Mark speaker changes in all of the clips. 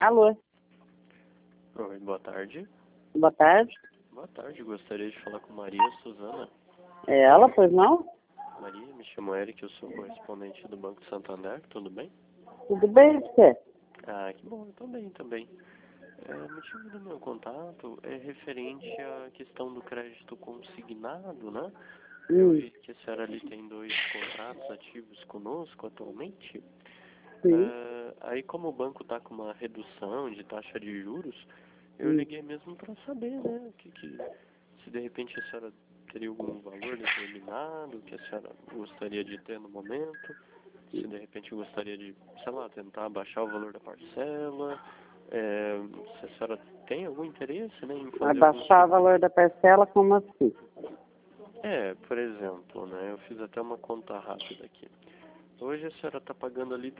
Speaker 1: Alô,
Speaker 2: Oi, boa tarde.
Speaker 1: boa tarde.
Speaker 2: Boa tarde, gostaria de falar com Maria Suzana.
Speaker 1: É ela, pois não?
Speaker 2: Maria, me chamo Eric, eu sou correspondente do Banco Santander, tudo bem?
Speaker 1: Tudo bem, você?
Speaker 2: Ah, que bom, eu também, também. O motivo do meu contato é referente à questão do crédito consignado, né? Eu vi que a senhora ali tem 2 contratos ativos conosco atualmente.
Speaker 1: Sim.
Speaker 2: Aí como o banco está com uma redução de taxa de juros, eu liguei mesmo para saber, né, se de repente a senhora teria algum valor determinado que a senhora gostaria de ter no momento, se de repente gostaria de, sei lá, tentar baixar o valor da parcela, se a senhora tem algum interesse, né, em fazer algum
Speaker 1: Abaixar o
Speaker 2: tipo...
Speaker 1: valor da parcela, como assim?
Speaker 2: Por exemplo, né, eu fiz até uma conta rápida aqui. Hoje a senhora está pagando ali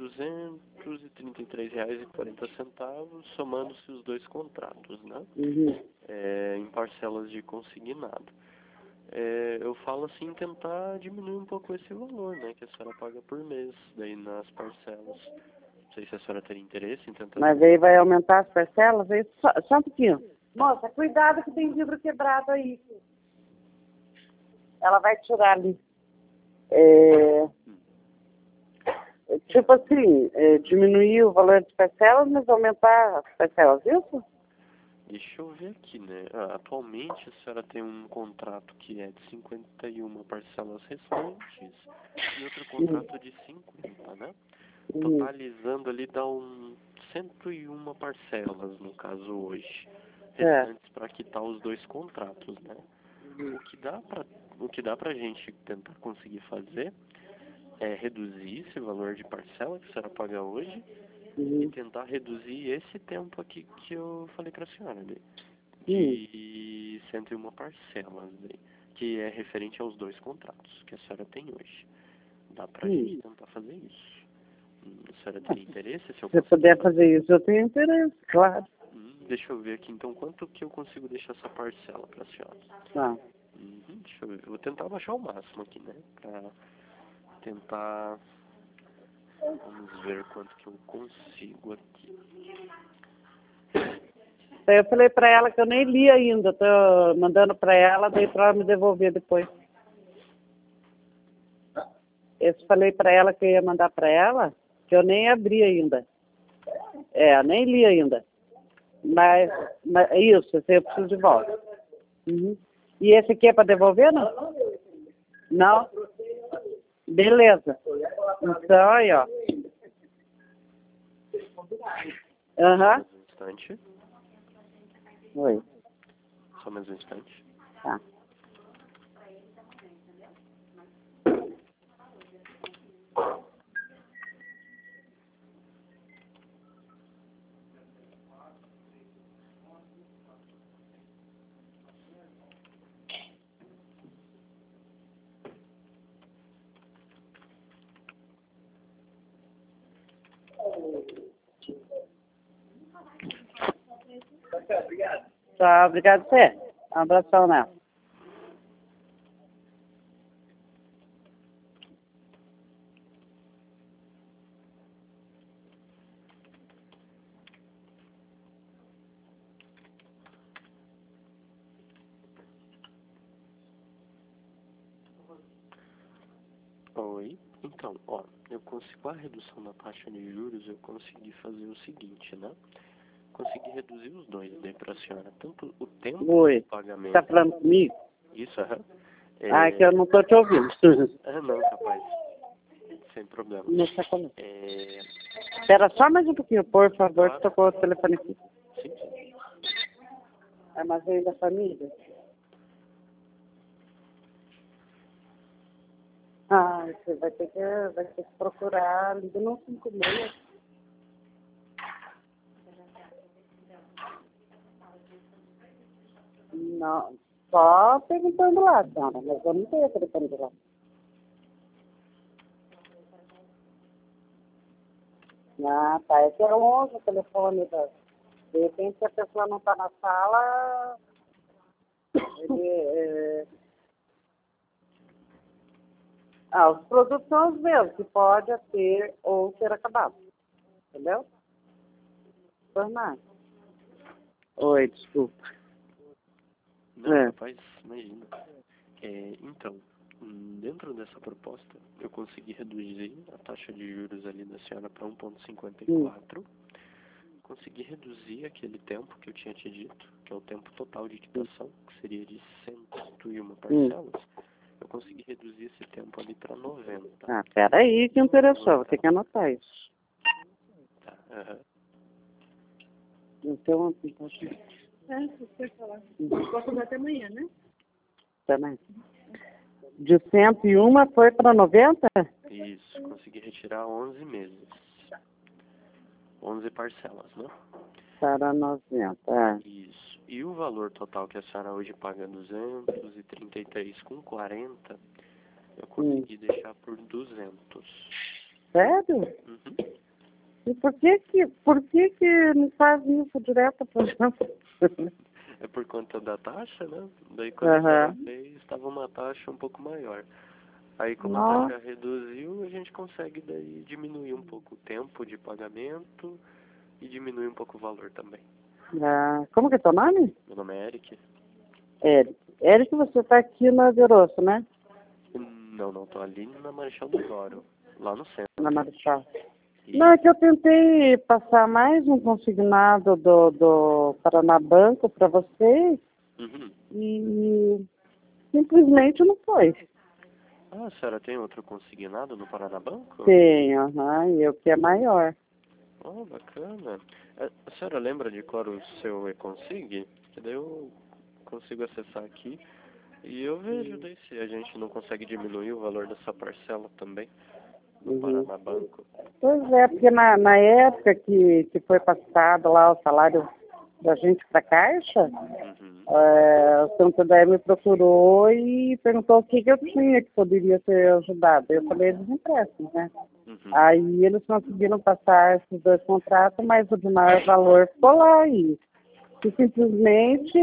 Speaker 2: R$ 233,40, somando-se os 2 contratos, né? Em parcelas de consignado. Eu falo assim, tentar diminuir um pouco esse valor, né? Que a senhora paga por mês, daí nas parcelas. Não sei se a senhora teria interesse em tentar...
Speaker 1: Mas aí vai aumentar as parcelas? Aí só um pouquinho. Moça, cuidado que tem vidro quebrado aí. Ela vai tirar ali. Tipo assim, diminuir o valor das parcelas, mas aumentar as parcelas, isso?
Speaker 2: Deixa eu ver aqui, né? Atualmente a senhora tem um contrato que é de 51 parcelas restantes e outro contrato de 50, né? Totalizando ali dá 101 parcelas, no caso hoje, restantes para quitar os 2 contratos, né? O que dá pra gente tentar conseguir fazer é reduzir esse valor de parcela que a senhora paga hoje e tentar reduzir esse tempo aqui que eu falei pra senhora, né? De 101 parcelas, né? Que é referente aos 2 contratos que a senhora tem hoje. Dá pra gente tentar fazer isso. A senhora teria interesse? Se eu
Speaker 1: puder fazer isso, eu tenho interesse, claro.
Speaker 2: Deixa eu ver aqui, então, quanto que eu consigo deixar essa parcela pra senhora?
Speaker 1: Tá.
Speaker 2: Deixa eu ver. Vou tentar baixar o máximo aqui, né? Pra tentar... Vamos ver quanto que eu consigo aqui.
Speaker 1: Eu falei pra ela que eu nem li ainda, tô mandando pra ela, daí pra ela me devolver depois. Eu falei pra ela que eu ia mandar pra ela, que eu nem abri ainda. Nem li ainda. Mas isso, esse eu preciso de volta. E esse aqui é pra devolver, não? Não? Beleza. Então, aí, ó.
Speaker 2: Mais um instante.
Speaker 1: Oi.
Speaker 2: Só mais um instante.
Speaker 1: Tá. Tá, obrigado você. Um abração, né?
Speaker 2: Oi. Então, ó, eu consigo a redução da taxa de juros, eu consegui fazer o seguinte, né? Consegui reduzir os dois, daí pra senhora. Tanto o tempo do pagamento...
Speaker 1: Tá falando comigo?
Speaker 2: Isso, aham.
Speaker 1: É que eu não tô te ouvindo.
Speaker 2: Não, capaz. Sem problema.
Speaker 1: Espera só mais um pouquinho, por favor, que tocou o telefone aqui.
Speaker 2: Sim, sim.
Speaker 1: Armazém da família? Você vai ter que procurar, liga no 56. Não, só perguntando lá, senhora, mas eu não tenho telefone de lá. Tá, esse é longe o telefone. De repente, se a pessoa não está na sala, os produtos são os mesmos, que pode ter ou ter acabado. Entendeu? Formar. Oi, desculpa.
Speaker 2: Não, rapaz, imagina. Então, dentro dessa proposta, eu consegui reduzir a taxa de juros ali da senhora para 1,54. Consegui reduzir aquele tempo que eu tinha te dito, que é o tempo total de quitação, que seria de 101 parcelas. Eu consegui reduzir esse tempo ali para 90.
Speaker 1: Ah, peraí, que interessou. Vou ter que anotar isso.
Speaker 2: Tá, aham.
Speaker 1: Então,
Speaker 3: Se você falar. Posso fazer até amanhã, né?
Speaker 1: também. De 101 foi para 90?
Speaker 2: Isso, consegui retirar 11 meses. 11 parcelas, né?
Speaker 1: Para 90. É.
Speaker 2: Isso. E o valor total que a senhora hoje paga 233,40, eu consegui deixar por 200.
Speaker 1: Sério?
Speaker 2: Uhum.
Speaker 1: E por que me faz isso direto, por exemplo?
Speaker 2: É por conta da taxa, né? Daí quando a senhora fez, estava uma taxa um pouco maior. Aí como a taxa reduziu, a gente consegue daí diminuir um pouco o tempo de pagamento e diminuir um pouco o valor também.
Speaker 1: Ah, como que é teu nome?
Speaker 2: Meu nome é Eric.
Speaker 1: Eric. Eric, você está aqui na Grosso, né?
Speaker 2: Não, tô ali na Marechal Deodoro, lá no centro.
Speaker 1: Na Marechal.
Speaker 2: E...
Speaker 1: Não, é que eu tentei passar mais um consignado do Paraná Banco para vocês e simplesmente não foi.
Speaker 2: Ah, a senhora tem outro consignado no Paraná Banco?
Speaker 1: Tenho, e o que é maior.
Speaker 2: Oh, bacana. A senhora lembra de qual o seu e-consig? Que daí eu consigo acessar aqui e eu vejo daí se a gente não consegue diminuir o valor dessa parcela também no Paraná Banco.
Speaker 1: Pois é, porque na época que foi passado lá o salário da gente para a Caixa, o Santander me procurou e perguntou o que eu tinha que poderia ser ajudado. Eu falei dos empréstimos, né? Aí eles conseguiram passar esses dois contratos, mas o de maior valor ficou lá e simplesmente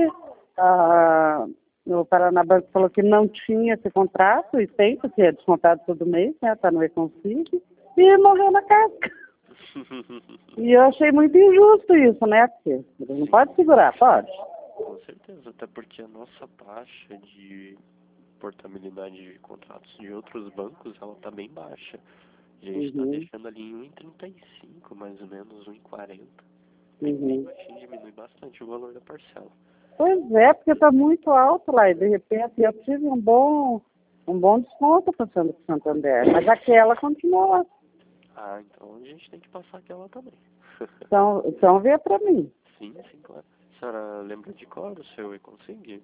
Speaker 1: o Paraná Banco falou que não tinha esse contrato, e tem, porque é descontado todo mês, né? Está no e-consig, e morreu na casca. E eu achei muito injusto isso, né? Porque não pode segurar, pode?
Speaker 2: Com certeza, até porque a nossa taxa de portabilidade de contratos de outros bancos, ela está bem baixa. A gente está deixando ali em 1,35, mais ou menos, 1,40. Bem baixinho, diminui bastante o valor da parcela.
Speaker 1: Pois é, porque está muito alto lá, e de repente eu tive um bom desconto passando para o Santander, mas aquela continua.
Speaker 2: Ah, então a gente tem que passar aquela também.
Speaker 1: Então vê para mim.
Speaker 2: Sim, claro. A senhora lembra de qual o seu e-consig?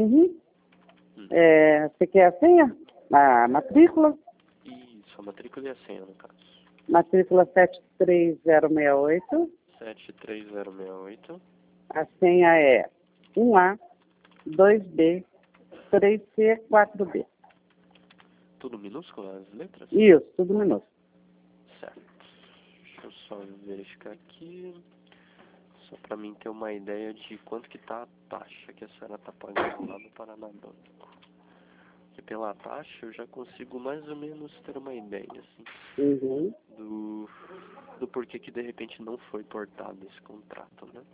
Speaker 1: Você quer a senha? A matrícula?
Speaker 2: Isso, a matrícula e a senha, no caso.
Speaker 1: Matrícula 73068.
Speaker 2: 73068.
Speaker 1: A senha é 1A, 2B, 3C, 4B.
Speaker 2: Tudo minúsculo, as letras?
Speaker 1: Isso, tudo minúsculo.
Speaker 2: Certo. Deixa eu só verificar aqui, só para mim ter uma ideia de quanto que tá a taxa que a senhora tá pagando lá no Paraná Banco. Porque pela taxa eu já consigo mais ou menos ter uma ideia, assim, do porquê que de repente não foi portado esse contrato, né?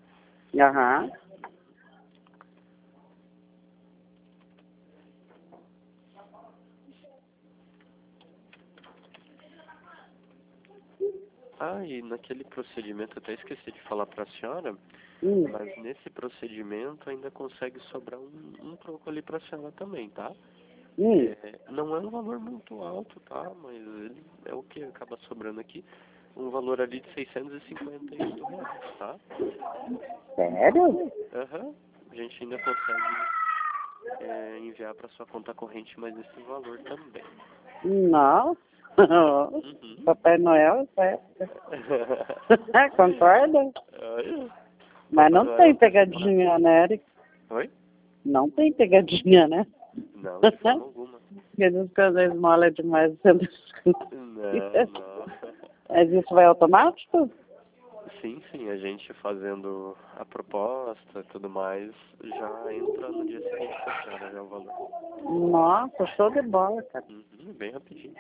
Speaker 2: E naquele procedimento, até esqueci de falar para a senhora, mas nesse procedimento ainda consegue sobrar um troco ali para a senhora também, tá? Não é um valor muito alto, tá? Mas ele é o que acaba sobrando aqui, um valor ali de R$658, tá?
Speaker 1: Sério?
Speaker 2: A gente ainda consegue enviar para sua conta corrente mais esse valor também.
Speaker 1: Nossa! Papai Noel, certo? Concorda? Mas não tem pegadinha, né, Eric?
Speaker 2: Oi?
Speaker 1: Não tem pegadinha, né?
Speaker 2: Não, de forma alguma.
Speaker 1: Porque diz que às vezes mola demais sendo
Speaker 2: Não.
Speaker 1: Mas isso vai automático?
Speaker 2: Sim, a gente fazendo a proposta e tudo mais, já entra no dia seguinte pra senhora, já o valor.
Speaker 1: Nossa, show de bola, cara.
Speaker 2: Bem rapidinho.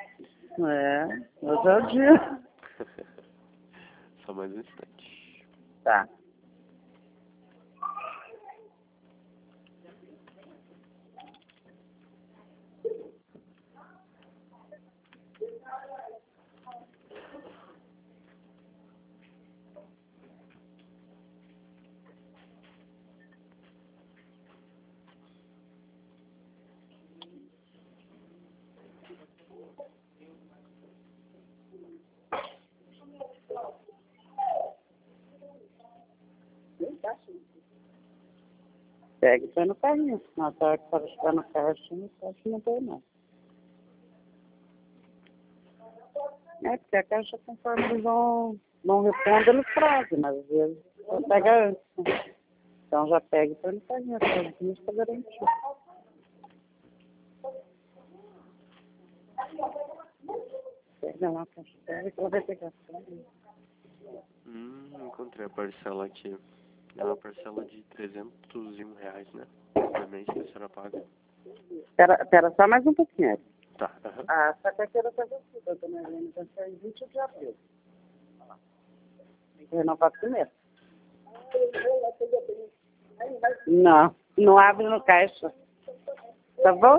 Speaker 1: Hoje é o dia.
Speaker 2: Só mais um instante.
Speaker 1: Tá. Pega e põe no carrinho. Na hora que para chegar no caixa não tem não. É, porque a caixa, conforme eles não respondem, eles trazem, mas às vezes só pega antes. Né? Então já pega e põe no carrinho, isso para garantir. Pega lá a caixa, pega que ela vai pegar.
Speaker 2: Encontrei a parcela aqui. É uma parcela de R$301, né? Por mês que a senhora paga.
Speaker 1: Pera só mais um pouquinho.
Speaker 2: Tá, aham.
Speaker 1: Essa carteira está vencida, dona Helena, venceu em 20 de abril. Tem que renovar primeiro. Não abre no caixa. Tá bom?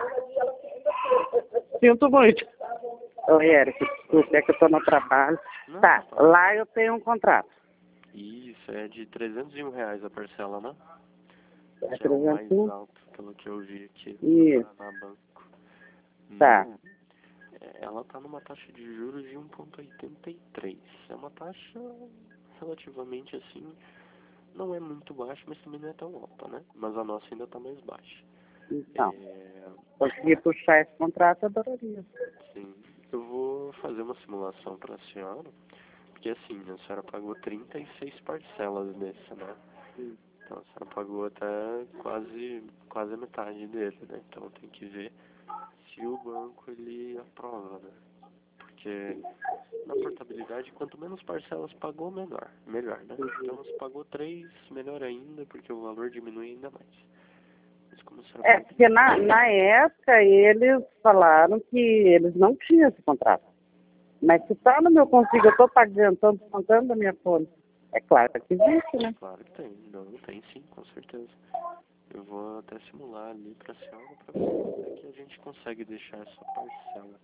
Speaker 1: Sinto muito. Oi, Érico, desculpa, é que eu tô no trabalho.
Speaker 2: Não,
Speaker 1: Tá, lá eu tenho um contrato.
Speaker 2: Isso, é de R$301 a parcela, né?
Speaker 1: É
Speaker 2: Que é o mais
Speaker 1: 301?
Speaker 2: alto, pelo que eu vi aqui
Speaker 1: Isso.
Speaker 2: no Paraná Banco.
Speaker 1: Tá.
Speaker 2: Ela tá numa taxa de juros de 1,83. É uma taxa relativamente assim, não é muito baixa, mas também não é tão alta, né? Mas a nossa ainda tá mais baixa.
Speaker 1: Então, conseguir puxar esse contrato, eu adoraria.
Speaker 2: Sim, eu vou fazer uma simulação para a senhora, porque assim, a senhora pagou 36 parcelas desse, né? Então a senhora pagou até quase a metade dele, né? Então tem que ver se o banco ele aprova, né? Porque na portabilidade, quanto menos parcelas pagou, melhor, né? Então se pagou 3, melhor ainda, porque o valor diminui ainda mais. Mas como a senhora pagou...
Speaker 1: Porque na época eles falaram que eles não tinham esse contrato. Mas se tá no meu consigo, eu tô pagando, estão descontando da minha folha. É claro que existe, né?
Speaker 2: Claro que tem, não, tem sim, com certeza. Eu vou até simular ali pra senhora pra ver como é que a gente consegue deixar essa parcela.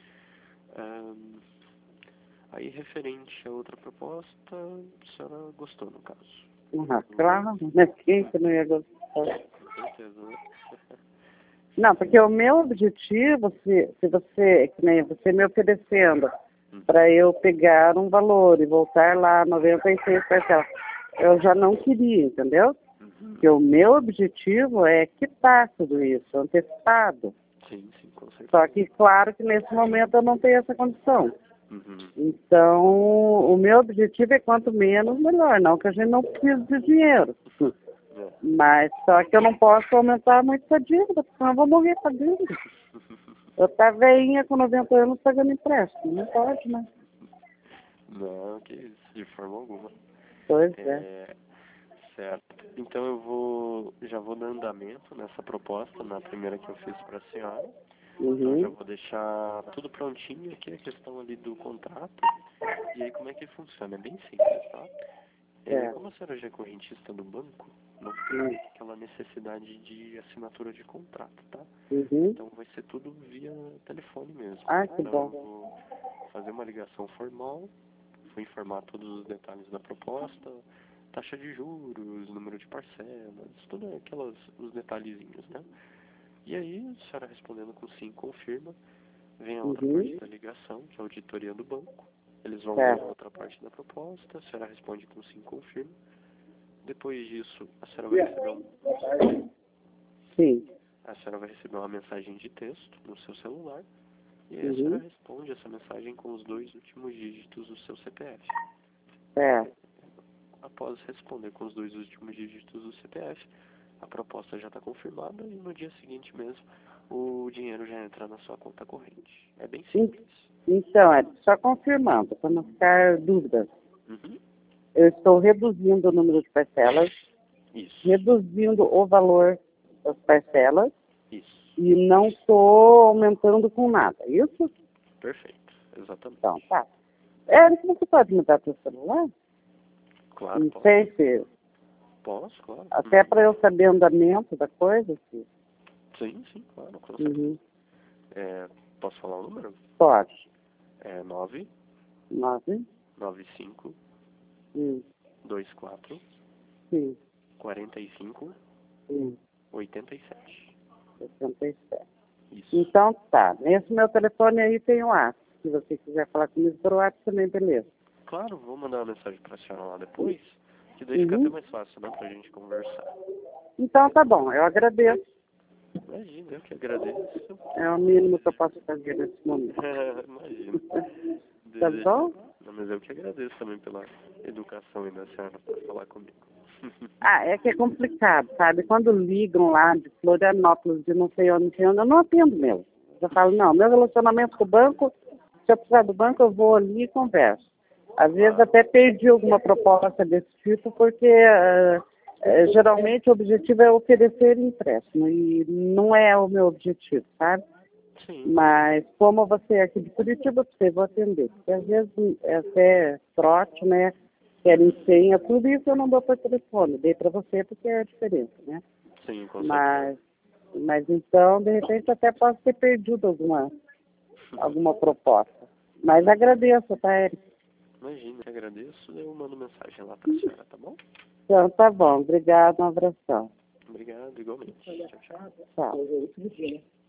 Speaker 2: Aí, referente a outra proposta, a senhora gostou, no caso?
Speaker 1: Claro, mas quem que não ia gostar?
Speaker 2: Com certeza, né?
Speaker 1: Não, porque o meu objetivo, se você, que nem você me oferecendo, para eu pegar um valor e voltar lá 96 parcelas, eu já não queria, entendeu? Porque o meu objetivo é quitar tudo isso, antecipado.
Speaker 2: Sim, com certeza.
Speaker 1: Só que, claro que nesse momento eu não tenho essa condição. Então, o meu objetivo é quanto menos, melhor. Não que a gente não precise de dinheiro. Mas só que eu não posso aumentar muito a dívida, porque senão eu vou morrer pagando. Eu tá velhinha com 90 anos pagando empréstimo. Não pode, né?
Speaker 2: Não, que isso, de forma alguma.
Speaker 1: Pois é.
Speaker 2: Certo. Então já vou dar andamento nessa proposta, na primeira que eu fiz para a senhora. Então já vou deixar tudo prontinho aqui, a questão ali do contrato. E aí como é que funciona? É bem simples, tá? Como a senhora já é correntista do banco, não tem aquela necessidade de assinatura de contrato, tá? Então vai ser tudo via telefone mesmo.
Speaker 1: Que
Speaker 2: então
Speaker 1: bom.
Speaker 2: eu vou fazer uma ligação formal, vou informar todos os detalhes da proposta, taxa de juros, número de parcelas, tudo os detalhezinhos, né? E aí, a senhora respondendo com sim, confirma, vem a outra parte da ligação, que é a auditoria do banco. Eles vão ver a outra parte da proposta, a senhora responde com sim, confirma. Depois disso, a senhora vai receber a senhora vai receber uma mensagem de texto no seu celular, e aí a senhora responde essa mensagem com os 2 últimos dígitos do seu CPF. Após responder com os 2 últimos dígitos do CPF, a proposta já está confirmada e no dia seguinte mesmo o dinheiro já entra na sua conta corrente. É bem simples.
Speaker 1: Então, só confirmando, para não ficar dúvidas. Eu estou reduzindo o número de parcelas, reduzindo o valor das parcelas e não estou aumentando com nada. Isso?
Speaker 2: Perfeito, exatamente.
Speaker 1: Então, tá. Érico, você pode me dar seu celular?
Speaker 2: Claro,
Speaker 1: Não sei se...
Speaker 2: Posso, claro.
Speaker 1: Até para eu saber o andamento da coisa.
Speaker 2: Sim, claro, com certeza. Posso falar o número?
Speaker 1: Pode.
Speaker 2: É 9 95 24 45 87.
Speaker 1: 87.
Speaker 2: Isso.
Speaker 1: Então tá. Nesse meu telefone aí tem o WhatsApp. Se você quiser falar comigo por WhatsApp também, beleza.
Speaker 2: Claro, vou mandar uma mensagem para a senhora lá depois. Que daí fica até mais fácil, né, pra gente conversar.
Speaker 1: Então tá bom, eu agradeço.
Speaker 2: Imagina, eu que agradeço.
Speaker 1: É o mínimo que eu posso fazer nesse momento.
Speaker 2: Imagina.
Speaker 1: Tá bom?
Speaker 2: Não, mas eu que agradeço também pela educação aí da senhora pra falar comigo.
Speaker 1: Ah, é que é complicado, sabe? Quando ligam lá de Florianópolis, de não sei onde, eu não atendo mesmo. Eu falo, não, meu relacionamento com o banco, se eu precisar do banco, eu vou ali e converso. Às vezes até perdi alguma proposta desse tipo, porque geralmente o objetivo é oferecer empréstimo, e não é o meu objetivo, sabe?
Speaker 2: Sim.
Speaker 1: Mas como você é aqui de Curitiba, você vou atender. Porque às vezes é até trote, né? Querem senha, tudo isso eu não dou por telefone. Dei para você porque é a diferença, né?
Speaker 2: Sim, com certeza.
Speaker 1: Mas então, de repente, até posso ter perdido alguma proposta. Mas agradeço, tá, Eric?
Speaker 2: Imagina, eu que agradeço. Eu mando mensagem lá pra senhora, tá bom?
Speaker 1: Então, tá bom. Obrigado, um abração.
Speaker 2: Obrigado, igualmente. Tchau, tchau.
Speaker 1: Tchau.